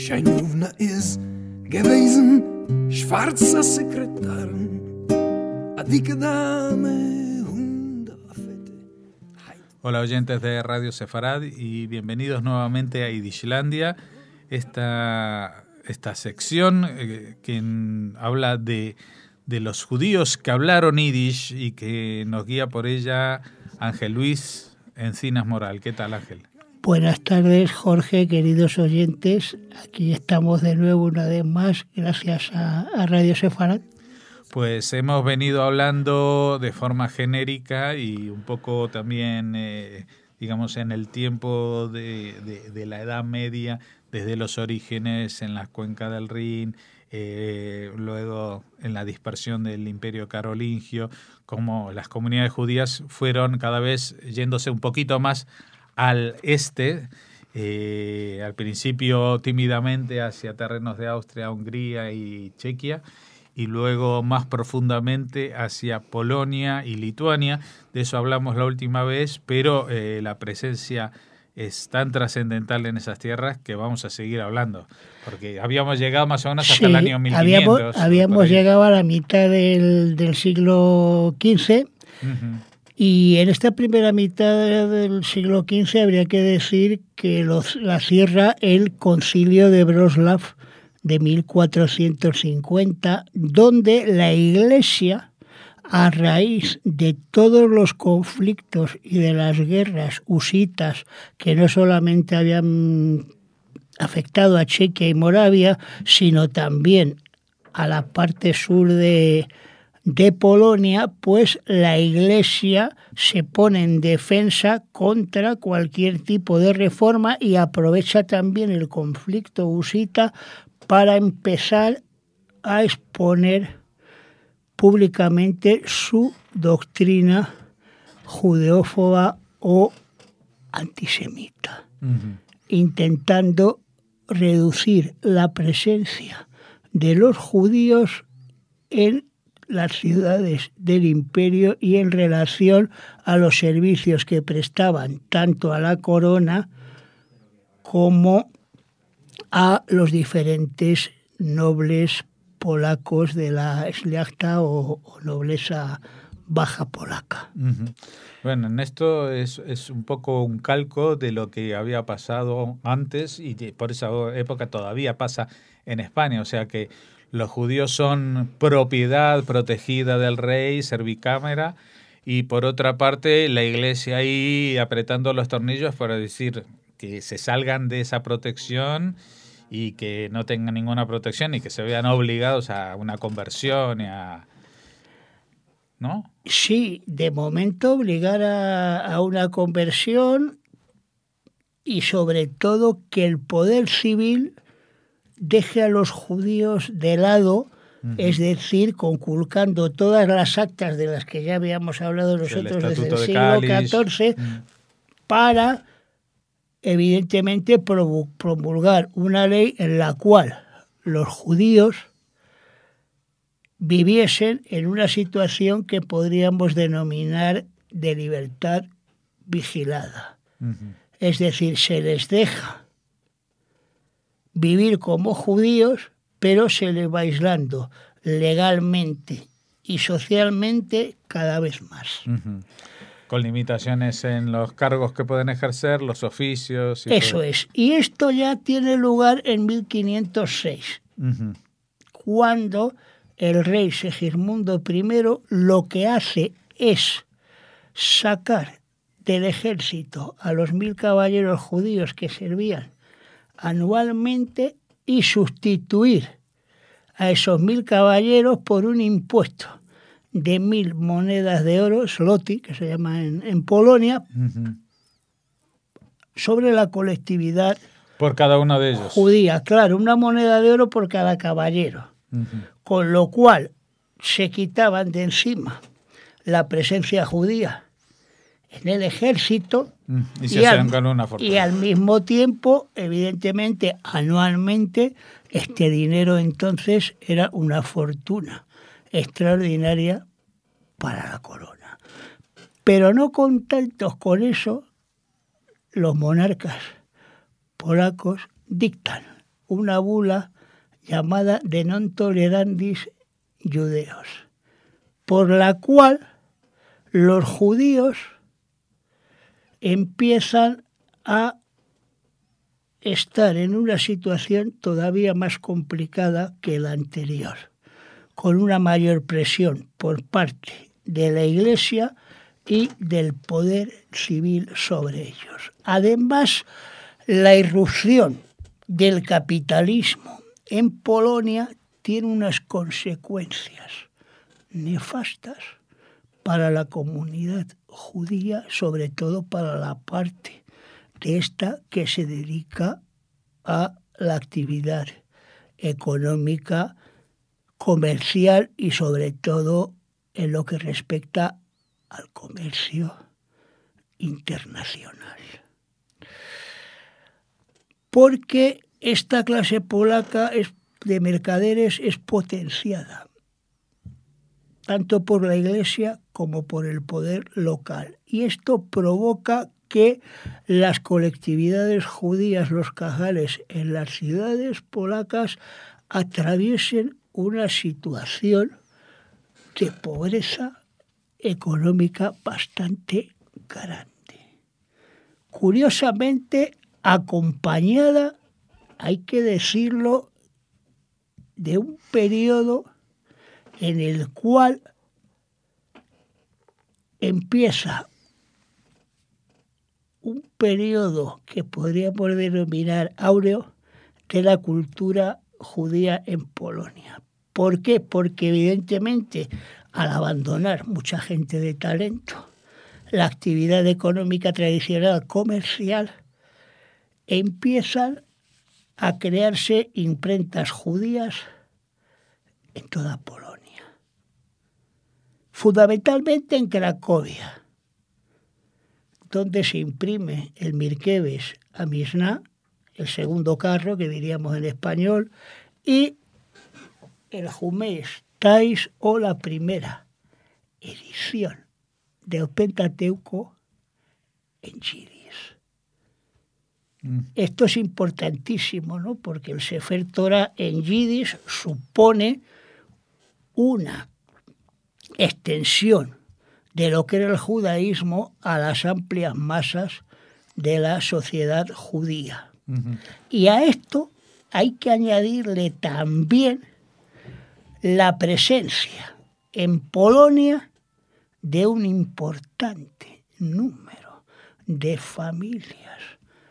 Scheinowna is gewesen, schwarzer Sekretär, a dicke Dame, Hunderfette. Hola oyentes de Radio Sefarad y bienvenidos nuevamente a Yidishlandia, esta sección que habla de los judíos que hablaron Yiddish y que nos guía por ella Ángel Luis Encinas Moral. ¿Qué tal, Ángel? Buenas tardes, Jorge, queridos oyentes. Aquí estamos de nuevo una vez más, gracias a Radio Sefarad. Pues hemos venido hablando de forma genérica y un poco también, digamos, en el tiempo de la Edad Media, desde los orígenes en la cuenca del Rin, luego en la dispersión del Imperio Carolingio, como las comunidades judías fueron cada vez yéndose un poquito más al este, al principio tímidamente hacia terrenos de Austria, Hungría y Chequia, y luego más profundamente hacia Polonia y Lituania. De eso hablamos la última vez, pero la presencia es tan trascendental en esas tierras que vamos a seguir hablando, porque habíamos llegado más o menos hasta el año 1500. Habíamos llegado a la mitad del siglo XV. Uh-huh. Y en esta primera mitad del siglo XV habría que decir que la cierra el Concilio de Wrocław de 1450, donde la Iglesia, a raíz de todos los conflictos y de las guerras husitas que no solamente habían afectado a Chequia y Moravia, sino también a la parte sur de Polonia, pues la Iglesia se pone en defensa contra cualquier tipo de reforma y aprovecha también el conflicto husita para empezar a exponer públicamente su doctrina judeófoba o antisemita, intentando reducir la presencia de los judíos en las ciudades del imperio y en relación a los servicios que prestaban tanto a la corona como a los diferentes nobles polacos de la Szlachta o nobleza baja polaca. Uh-huh. Bueno, en esto es un poco un calco de lo que había pasado antes y por esa época todavía pasa en España, o sea que los judíos son propiedad protegida del rey, servicámara, y por otra parte la Iglesia ahí apretando los tornillos para decir que se salgan de esa protección y que no tengan ninguna protección y que se vean obligados a una conversión, ¿no? Sí, de momento obligar a una conversión y sobre todo que el poder civil deje a los judíos de lado, es decir, conculcando todas las actas de las que ya habíamos hablado nosotros desde el siglo XIV, para, evidentemente, promulgar una ley en la cual los judíos viviesen en una situación que podríamos denominar de libertad vigilada. Uh-huh. Es decir, se les deja vivir como judíos, pero se les va aislando legalmente y socialmente cada vez más. Uh-huh. Con limitaciones en los cargos que pueden ejercer, los oficios. Eso todo. Es. Y esto ya tiene lugar en 1506, uh-huh, cuando el rey Segismundo I lo que hace es sacar del ejército a los 1000 caballeros judíos que servían anualmente y sustituir a esos 1000 caballeros por un impuesto de 1000 monedas de oro, zloty, que se llama en Polonia, uh-huh, sobre la colectividad por cada uno de ellos. Judía, claro, una moneda de oro por cada caballero, uh-huh, con lo cual se quitaban de encima la presencia judía en el ejército y al mismo tiempo, evidentemente, anualmente, este dinero entonces era una fortuna extraordinaria para la corona. Pero no contentos con eso, los monarcas polacos dictan una bula llamada De non tolerandis judeos, por la cual los judíos empiezan a estar en una situación todavía más complicada que la anterior, con una mayor presión por parte de la Iglesia y del poder civil sobre ellos. Además, la irrupción del capitalismo en Polonia tiene unas consecuencias nefastas para la comunidad judía, sobre todo para la parte de esta que se dedica a la actividad económica, comercial y sobre todo en lo que respecta al comercio internacional. Porque esta clase polaca de mercaderes es potenciada tanto por la Iglesia como por el poder local. Y esto provoca que las colectividades judías, los cajales en las ciudades polacas, atraviesen una situación de pobreza económica bastante grande. Curiosamente, acompañada, hay que decirlo, de un periodo en el cual empieza un periodo que podríamos denominar áureo de la cultura judía en Polonia. ¿Por qué? Porque evidentemente al abandonar mucha gente de talento la actividad económica tradicional comercial, empiezan a crearse imprentas judías en toda Polonia. Fundamentalmente en Cracovia, donde se imprime el Mierkiewicz a Misná, el segundo carro, que diríamos en español, y el Jumeis Tais, o la primera edición del Pentateuco en yidis. Esto es importantísimo, ¿no? Porque el Sefer Torah en yidis supone una extensión de lo que era el judaísmo a las amplias masas de la sociedad judía. Uh-huh. Y a esto hay que añadirle también la presencia en Polonia de un importante número de familias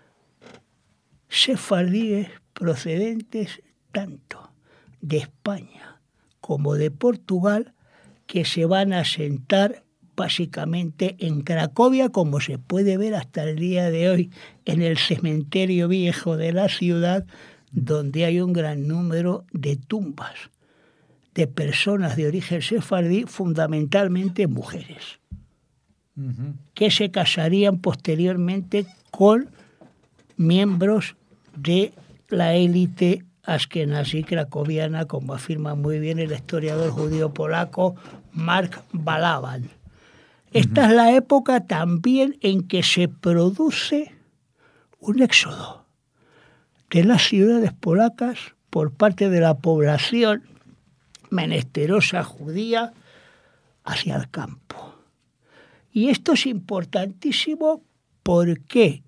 sefardíes procedentes tanto de España como de Portugal, que se van a asentar básicamente en Cracovia, como se puede ver hasta el día de hoy en el cementerio viejo de la ciudad, donde hay un gran número de tumbas de personas de origen sefardí, fundamentalmente mujeres, uh-huh, que se casarían posteriormente con miembros de la élite askenazí cracoviana, como afirma muy bien el historiador judío polaco Mark Balaban. Esta es la época también en que se produce un éxodo de las ciudades polacas por parte de la población menesterosa judía hacia el campo. Y esto es importantísimo, ¿por qué?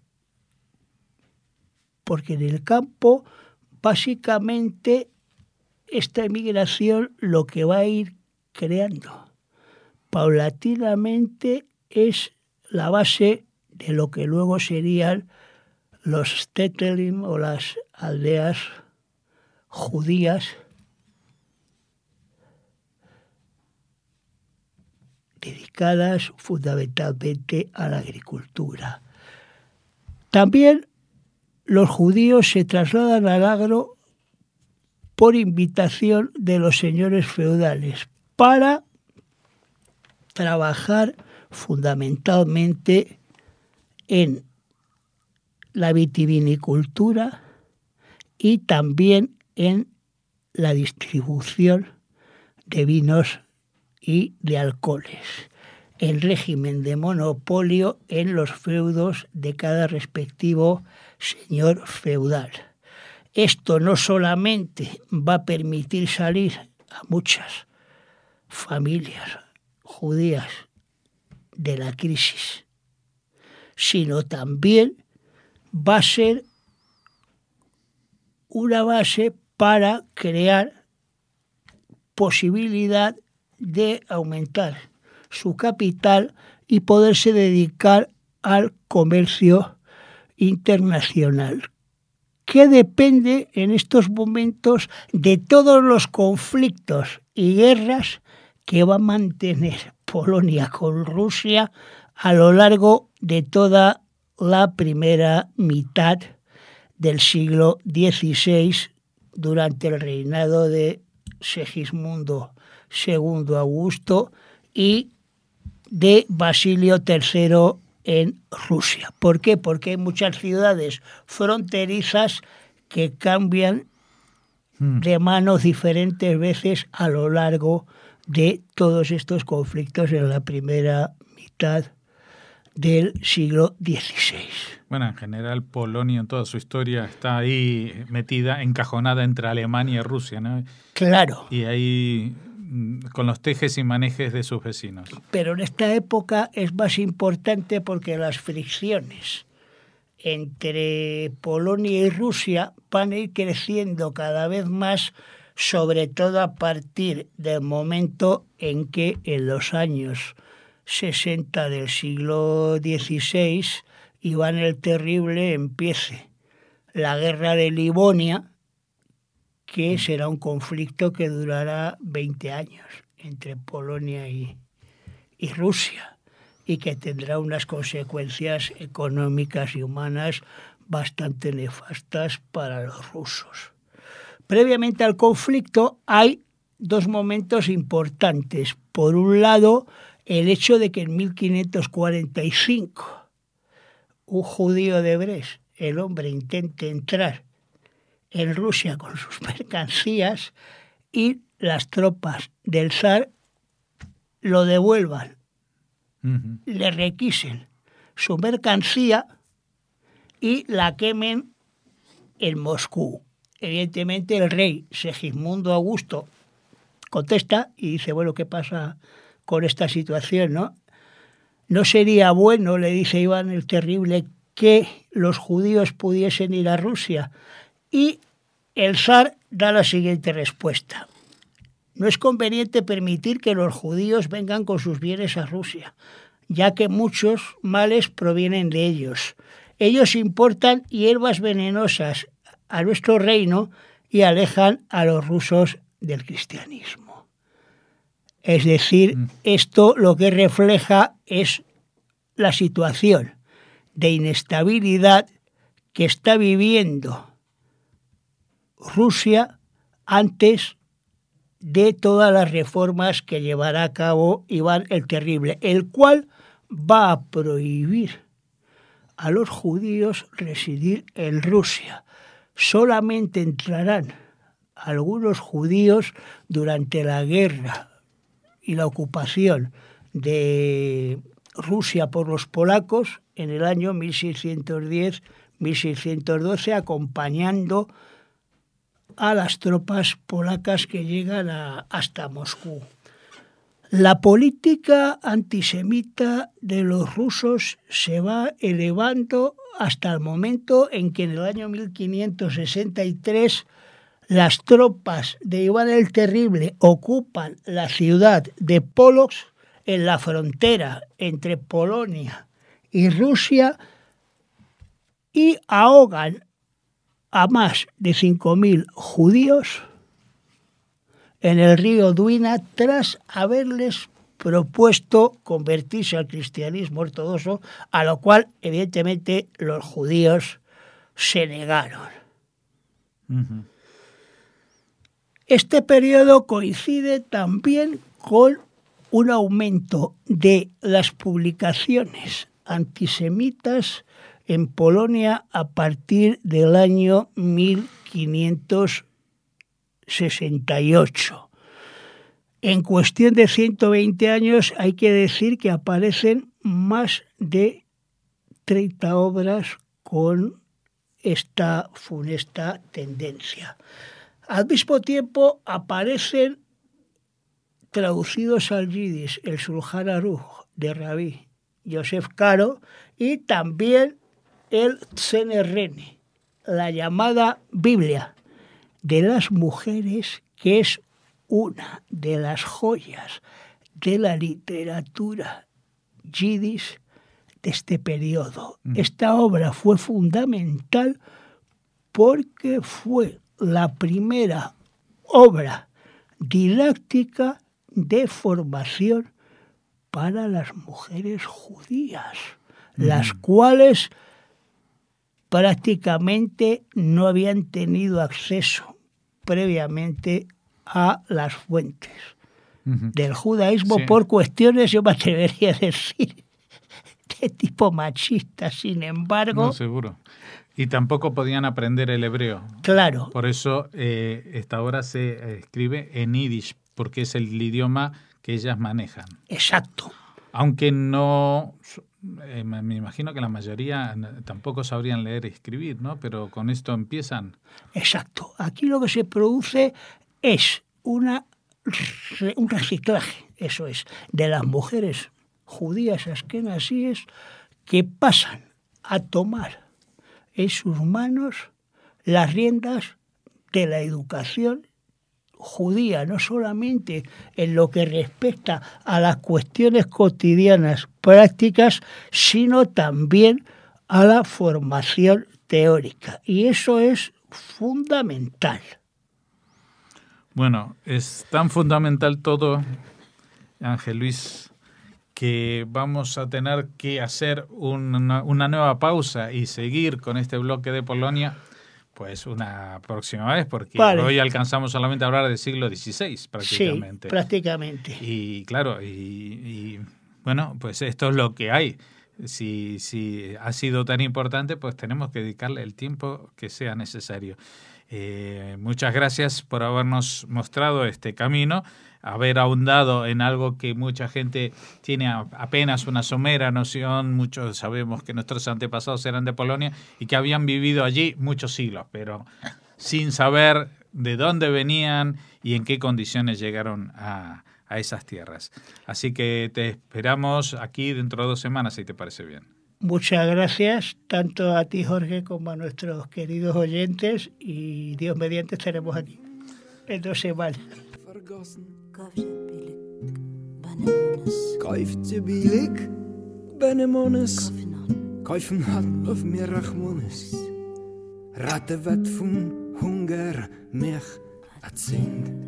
Porque en el campo, básicamente, esta emigración lo que va a ir creando paulatinamente es la base de lo que luego serían los Stettelim o las aldeas judías dedicadas fundamentalmente a la agricultura. También los judíos se trasladan al agro por invitación de los señores feudales para trabajar fundamentalmente en la vitivinicultura y también en la distribución de vinos y de alcoholes, en régimen de monopolio en los feudos de cada respectivo señor feudal. Esto no solamente va a permitir salir a muchas familias judías de la crisis, sino también va a ser una base para crear posibilidad de aumentar su capital y poderse dedicar al comercio internacional, que depende en estos momentos de todos los conflictos y guerras que va a mantener Polonia con Rusia a lo largo de toda la primera mitad del siglo XVI, durante el reinado de Segismundo II Augusto y de Basilio III en Rusia. ¿Por qué? Porque hay muchas ciudades fronterizas que cambian de manos diferentes veces a lo largo de todos estos conflictos en la primera mitad del siglo XVI. Bueno, en general Polonia en toda su historia está ahí metida, encajonada entre Alemania y Rusia, ¿no? Claro. Y ahí con los tejes y manejes de sus vecinos. Pero en esta época es más importante porque las fricciones entre Polonia y Rusia van a ir creciendo cada vez más, sobre todo a partir del momento en que en los años 60 del siglo XVI, Iván el Terrible empiece la guerra de Livonia, que será un conflicto que durará 20 años entre Polonia y Rusia, y que tendrá unas consecuencias económicas y humanas bastante nefastas para los rusos. Previamente al conflicto hay dos momentos importantes. Por un lado, el hecho de que en 1545 un judío de Brest, el hombre, intente entrar en Rusia con sus mercancías y las tropas del zar lo devuelvan, le requisen su mercancía y la quemen en Moscú. Evidentemente el rey Segismundo Augusto contesta y dice, bueno, ¿qué pasa con esta situación, no? No sería bueno, le dice Iván el Terrible, que los judíos pudiesen ir a Rusia. Y el zar da la siguiente respuesta: no es conveniente permitir que los judíos vengan con sus bienes a Rusia, ya que muchos males provienen de ellos. Ellos importan hierbas venenosas a nuestro reino y alejan a los rusos del cristianismo. Es decir, esto lo que refleja es la situación de inestabilidad que está viviendo Rusia antes de todas las reformas que llevará a cabo Iván el Terrible, el cual va a prohibir a los judíos residir en Rusia. Solamente entrarán algunos judíos durante la guerra y la ocupación de Rusia por los polacos en el año 1610-1612, acompañando a las tropas polacas que llegan hasta Moscú. La política antisemita de los rusos se va elevando hasta el momento en que en el año 1563 las tropas de Iván el Terrible ocupan la ciudad de Polotsk en la frontera entre Polonia y Rusia y ahogan a más de 5.000 judíos en el río Dwina tras haberles propuesto convertirse al cristianismo ortodoxo, a lo cual evidentemente los judíos se negaron. Uh-huh. Este periodo coincide también con un aumento de las publicaciones antisemitas en Polonia a partir del año 1568. En cuestión de 120 años hay que decir que aparecen más de 30 obras con esta funesta tendencia. Al mismo tiempo aparecen traducidos al yiddish el Shulchan Aruch de Rabí Yosef Karo y también el Tzenerrene, la llamada Biblia de las mujeres, que es una de las joyas de la literatura yiddish de este periodo. Esta obra fue fundamental porque fue la primera obra didáctica de formación para las mujeres judías, las cuales prácticamente no habían tenido acceso previamente a las fuentes del judaísmo por cuestiones, yo me atrevería a decir, de tipo machista. Sin embargo... No, seguro. Y tampoco podían aprender el hebreo. Claro. Por eso esta obra se escribe en yiddish, porque es el idioma que ellas manejan. Exacto. Aunque no... me imagino que la mayoría tampoco sabrían leer y escribir, ¿no? Pero con esto empiezan. Exacto. Aquí lo que se produce es un reciclaje, eso es, de las mujeres judías askenazíes que pasan a tomar en sus manos las riendas de la educación judía, no solamente en lo que respecta a las cuestiones cotidianas prácticas, sino también a la formación teórica. Y eso es fundamental. Bueno, es tan fundamental todo, Ángel Luis, que vamos a tener que hacer una nueva pausa y seguir con este bloque de Polonia, pues una próxima vez, porque hoy alcanzamos solamente a hablar del siglo XVI prácticamente. Sí, prácticamente. Y claro, y bueno, pues esto es lo que hay. Si ha sido tan importante, pues tenemos que dedicarle el tiempo que sea necesario. Muchas gracias por habernos mostrado este camino, haber ahondado en algo que mucha gente tiene apenas una somera noción. Muchos sabemos que nuestros antepasados eran de Polonia y que habían vivido allí muchos siglos, pero sin saber de dónde venían y en qué condiciones llegaron a esas tierras. Así que te esperamos aquí dentro de 2 semanas, si te parece bien. Muchas gracias, tanto a ti, Jorge, como a nuestros queridos oyentes, y Dios mediante estaremos aquí en 2 semanas. Kauft billig, Benemones, kaufen hat auf mir Rachmones, Ratte wat von Hunger mich erzählt.